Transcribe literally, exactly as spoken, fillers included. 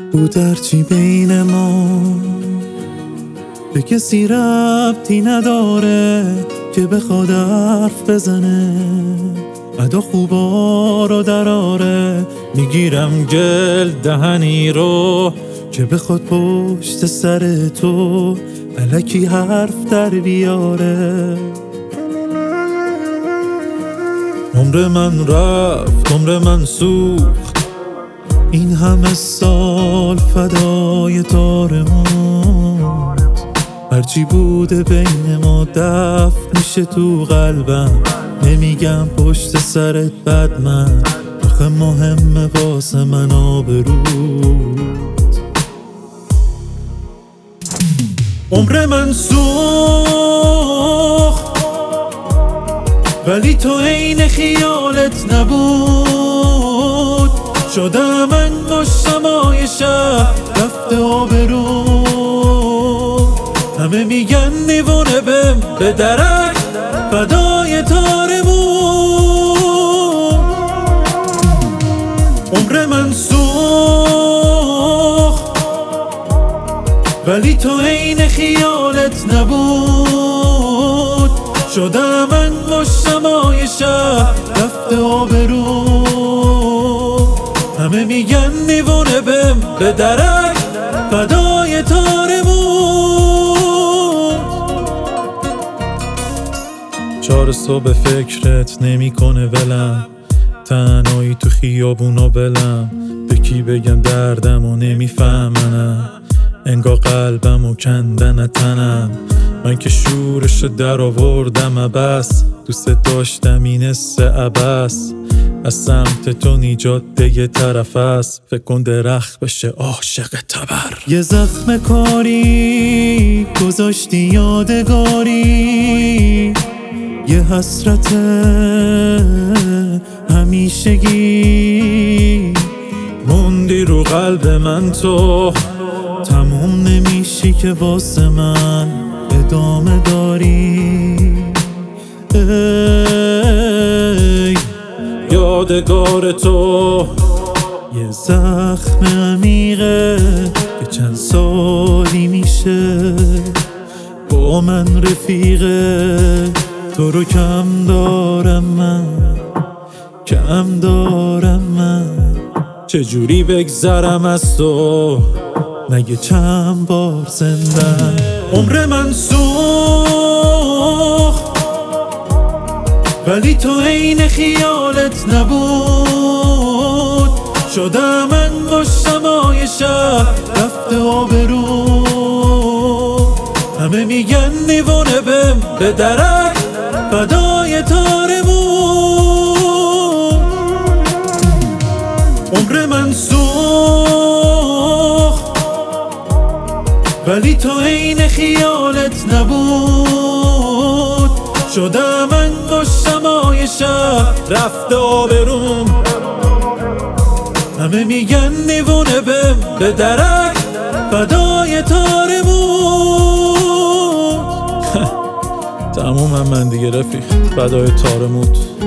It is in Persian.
بود هرچی بین ما به کسی ربطی نداره که بخواد حرف بزنه، ادا خوبا رو دراره. میگیرم گل دهنی رو که بخواد پشت سر تو الکی حرف در بیاره. عمر من رفت، عمر من سوخت، این همه سال فدای تار ما. هرچی بوده بین ما دفن میشه تو قلبم، نمیگم پشت سرت بد من، آخه مهمه واسه من آبروت. عمر من سوخت ولی تو عین خیالت نبود، شدم من مشتمای شهر رفته آبرو. همه میگن دیوونه بم به درک فدای تارمون. عمر من سوخت ولی تو عین خیالت نبود، شدم من مشتمای شهر رفته آبرو. همه میگن دیوونه بم به درک فدای تارمون. چهار صبح فکرت نمیکنه ولم، تنهایی تو خیابونا بلم، به کی بگم دردم و نمیفهمنم، انگار قلبم و کندن تنم. من که شورشو در آوردم بس، دوست داشتم این حس عبس، از سمت تو نیجاده یه طرف است، فکر کن درخت بشه عاشق تبر. یه زخم کاری گذاشتی یادگاری، یه حسرت همیشگی موندی رو قلب من. تو تموم نمیشی که واسه من ادامه داری. ای یادگار تو یه زخم عمیقه که چند سالی میشه با من رفیقه. تو رو کم دارم من، کم دارم من، چجوری بگذرم از تو مگه چند بار زندم. عمر من سوخت ولی تو عین خیالت نبود، شدم من مشتمای شهر رفته آبرو. همه میگن دیوونه بم به درک فدای تارمون. عمر من سوخت ولی تو عین خیالت نبود، شدم من مشتمای شهر رفته آبروم. همه میگن دیوونه بم به درک فدای تارمون. تمومم من دیگه رفیق، فدای تارموت.